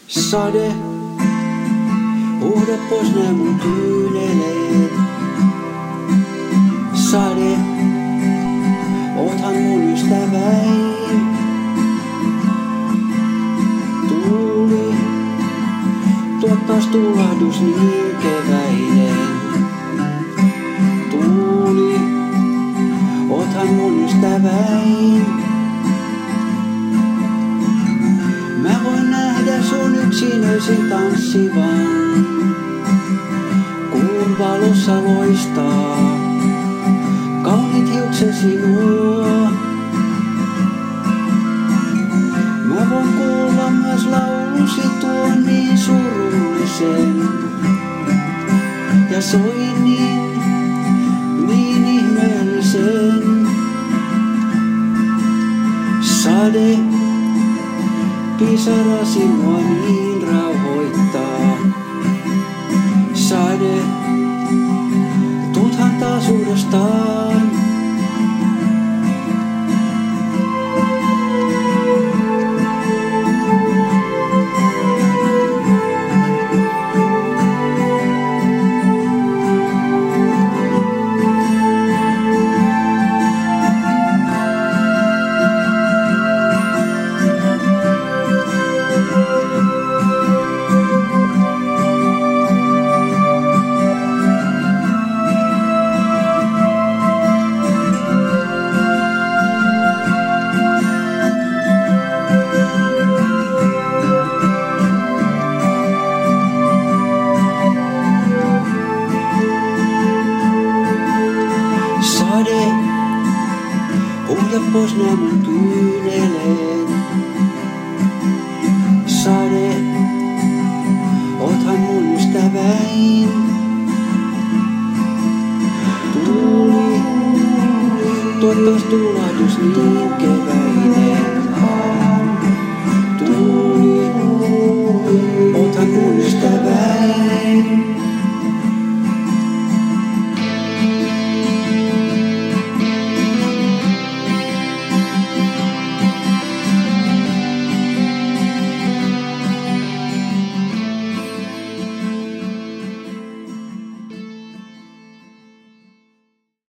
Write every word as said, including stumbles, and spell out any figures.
Sade, huuda pois nää mun kyyneleet. Sade, oothan mun ystäväin. Tuuli, tuottaas tuulahdus niin keväinen. Tuuli, oothan mun ystäväin. Mä voin nähdä sun yksinöisin tanssivan, kuun valossa loistaa kauniit hiuksesi nuo. Mä voin kuulla myös laulusi tuon niin surullisen ja soinnin niin ihmeellisen. Sade, pisarasi mua niin rauhoittaa. Sade, tuuthan taas uudestaan. Sade, huuda pois nää mun kyyneleet. Sade, oothan mun ystäväin. Tuuli, tuottaas tuulahdus niin keväinen. Tuuli, oothan mun ystäväin.